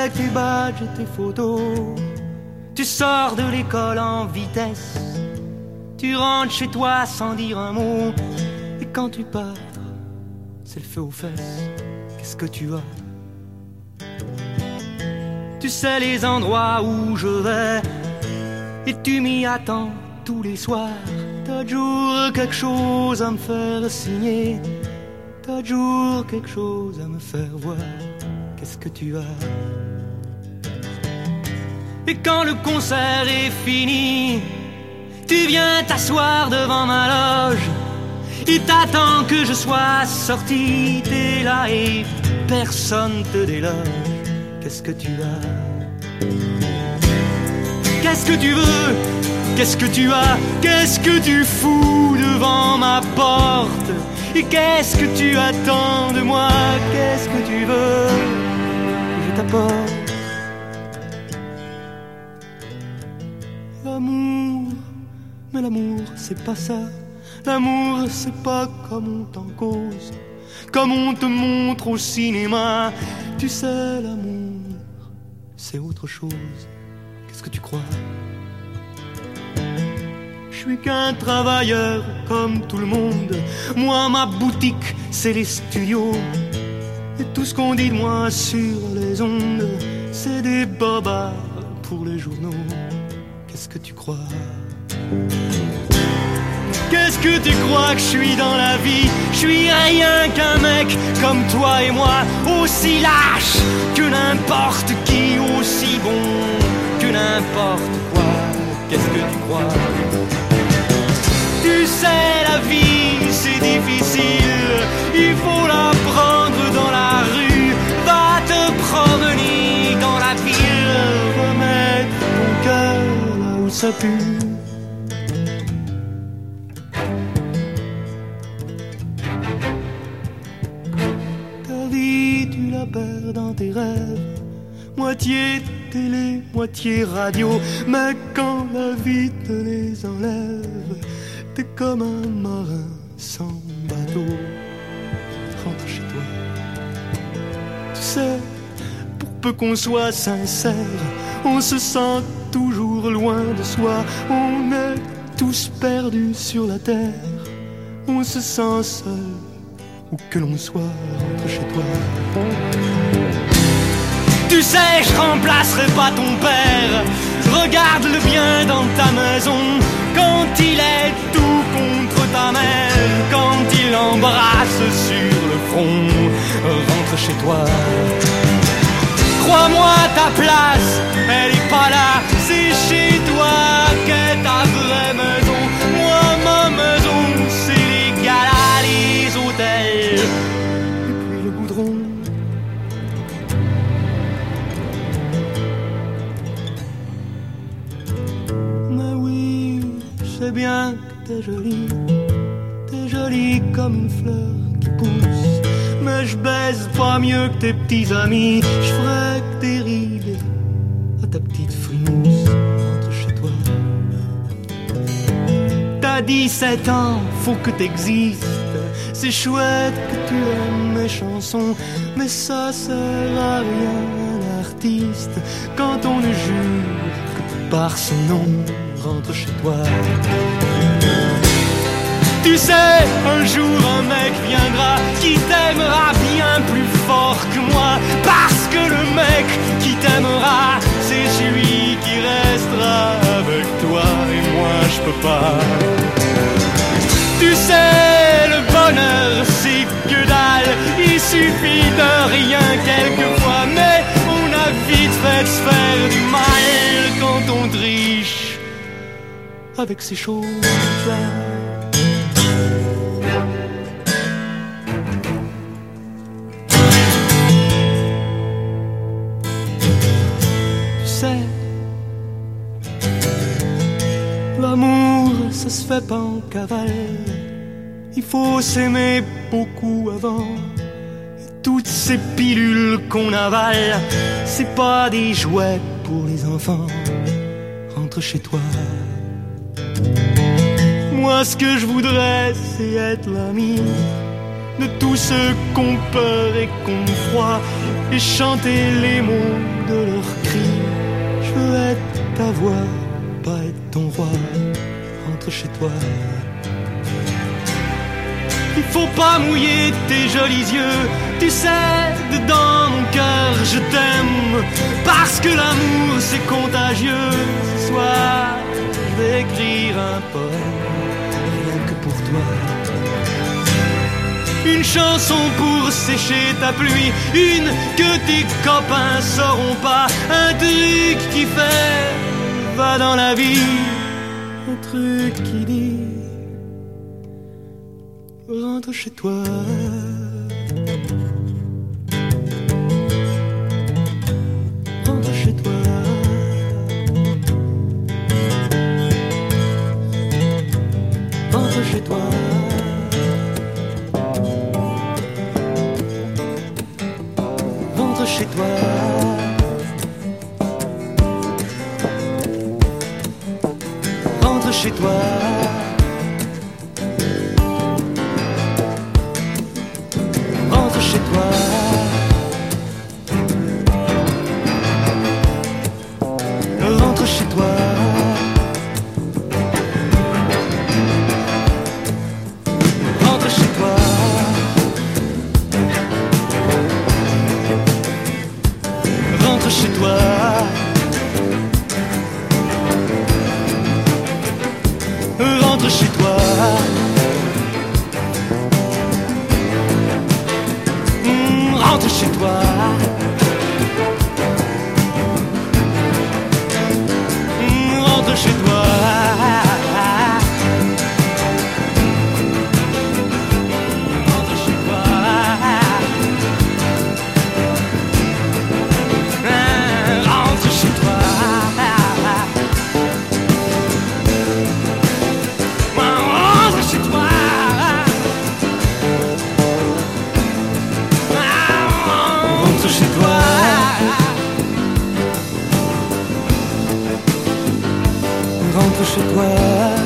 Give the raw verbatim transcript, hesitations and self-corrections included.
avec tes badges et tes photos. Tu sors de l'école en vitesse, tu rentres chez toi sans dire un mot. Et quand tu pars, c'est le feu aux fesses. Qu'est-ce que tu as? Tu sais les endroits où je vais, et tu m'y attends tous les soirs. T'as toujours quelque chose à me faire signer, t'as toujours quelque chose à me faire voir. Qu'est-ce que tu as? Et quand le concert est fini, tu viens t'asseoir devant ma loge. Il t'attend que je sois sorti, t'es là et personne te déloge. Qu'est-ce que tu as? Qu'est-ce que tu veux? Qu'est-ce que tu as? Qu'est-ce que tu fous devant ma porte? Et qu'est-ce que tu attends de moi? Qu'est-ce que tu veux que je t'apporte? L'amour, mais l'amour c'est pas ça. L'amour c'est pas comme on t'en cause, comme on te montre au cinéma. Tu sais l'amour c'est autre chose. Qu'est-ce que tu crois? Je suis qu'un travailleur comme tout le monde. Moi ma boutique c'est les studios, et tout ce qu'on dit de moi sur les ondes c'est des bobards pour les journaux. Qu'est-ce que tu crois? Qu'est-ce que tu crois que je suis dans la vie? Je suis rien qu'un mec comme toi et moi, aussi lâche que n'importe qui, aussi bon que n'importe quoi. Qu'est-ce que tu crois? Tu sais la vie c'est difficile, il faut la prendre dans la rue. Va te promener dans la ville, remettre ton cœur là où ça pue. Perds dans tes rêves, moitié télé, moitié radio. Mais quand la vie te les enlève, t'es comme un marin sans bateau. Rentre chez toi. Tu sais, pour peu qu'on soit sincère, on se sent toujours loin de soi. On est tous perdus sur la terre, on se sent seul où que l'on soit. Rentre chez toi. Tu sais, je remplacerai pas ton père. Je regarde le bien dans ta maison quand il est tout contre ta mère, quand il embrasse sur le front. Rentre chez toi. Crois-moi, ta place, elle est pas là. C'est chez toi qu'est ta vraie maison. Moi, ma maison, c'est les galas, les hôtels, et puis le goudron. Mais oui, je sais bien que t'es jolie, t'es jolie comme une fleur qui pousse. Mais je baise pas mieux que tes petits amis. Je ferais que des rides à ta petite frimousse. Rentre chez toi. T'as dix-sept ans, faut que t'existes. C'est chouette que tu aimes mes chansons, mais ça sert à rien un artiste quand on ne jure que par son nom. Rentre chez toi. Tu sais, un jour un mec viendra qui t'aimera bien plus fort que moi, parce que le mec qui t'aimera, c'est celui qui restera avec toi, et moi je peux pas. Tu sais, le bonheur c'est que dalle, il suffit de rien quelquefois, mais on a vite fait de se faire du mal quand on triche avec ces choses-là. L'amour, ça se fait pas en cavale. Il faut s'aimer beaucoup avant. Et toutes ces pilules qu'on avale, c'est pas des jouets pour les enfants. Rentre chez toi. Moi, ce que je voudrais, c'est être l'ami de tous ceux qu'on peur et qu'on croit, et chanter les mots de ta voix, pas être ton roi. Rentre chez toi. Il faut pas mouiller tes jolis yeux. Tu sais, dedans mon cœur, je t'aime. Parce que l'amour c'est contagieux. Ce soir, je vais écrire un poème, rien que pour toi. Une chanson pour sécher ta pluie, une que tes copains sauront pas. Un truc qui fait, va dans la vie. Un truc qui dit, rentre chez toi. Rentre chez toi. Rentre chez toi. Rentre chez toi. Rentre chez toi. Rentre chez toi. Rentre chez toi. Rentre chez toi. Rentre chez toi. Rentre chez toi. Mmh, rentre chez toi. Mmh, rentre chez toi. Rentre chez toi. Rentre chez toi. Rentre chez toi. Rentre chez toi. Rentre chez toi.